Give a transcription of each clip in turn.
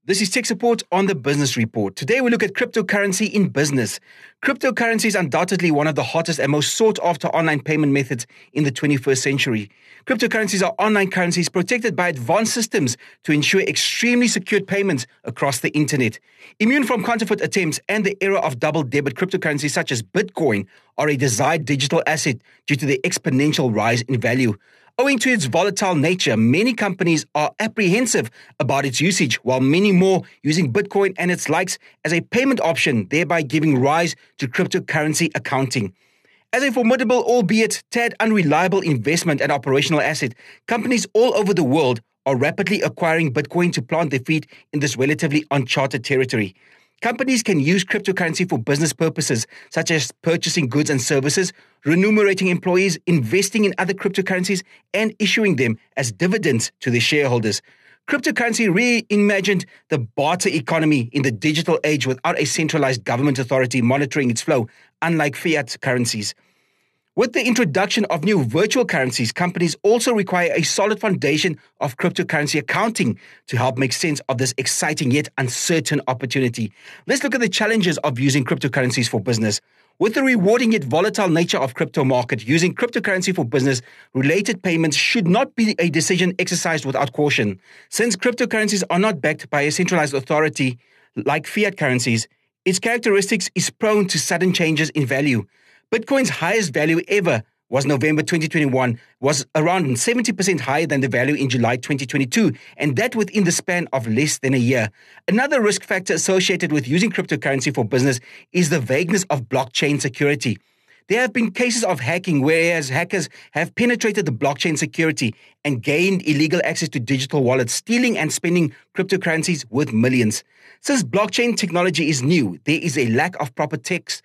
This is Tech Support on the Business Report. Today we look at cryptocurrency in business. Cryptocurrency is undoubtedly one of the hottest and most sought after online payment methods in the 21st century. Cryptocurrencies are online currencies protected by advanced systems to ensure extremely secured payments across the internet. Immune from counterfeit attempts and the era of double debit, cryptocurrencies such as Bitcoin are a desired digital asset due to their exponential rise in value. Owing to its volatile nature, many companies are apprehensive about its usage, while many more using Bitcoin and its likes as a payment option, thereby giving rise to cryptocurrency accounting. As a formidable, albeit tad unreliable investment and operational asset, companies all over the world are rapidly acquiring Bitcoin to plant their feet in this relatively uncharted territory. Companies can use cryptocurrency for business purposes, such as purchasing goods and services, remunerating employees, investing in other cryptocurrencies, and issuing them as dividends to their shareholders. Cryptocurrency reimagined the barter economy in the digital age without a centralized government authority monitoring its flow, unlike fiat currencies. With the introduction of new virtual currencies, companies also require a solid foundation of cryptocurrency accounting to help make sense of this exciting yet uncertain opportunity. Let's look at the challenges of using cryptocurrencies for business. With the rewarding yet volatile nature of crypto market, using cryptocurrency for business-related payments should not be a decision exercised without caution. Since cryptocurrencies are not backed by a centralized authority like fiat currencies, its characteristics is prone to sudden changes in value. Bitcoin's highest value ever was November 2021, was around 70% higher than the value in July 2022, and that within the span of less than a year. Another risk factor associated with using cryptocurrency for business is the vagueness of blockchain security. There have been cases of hacking whereas hackers have penetrated the blockchain security and gained illegal access to digital wallets, stealing and spending cryptocurrencies worth millions. Since blockchain technology is new, there is a lack of proper tax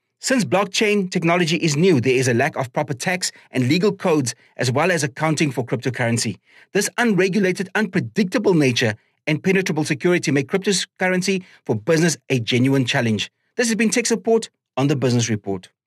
and legal codes as well as accounting for cryptocurrency. This unregulated, unpredictable nature and penetrable security make cryptocurrency for business a genuine challenge. This has been Tech Support on the Business Report.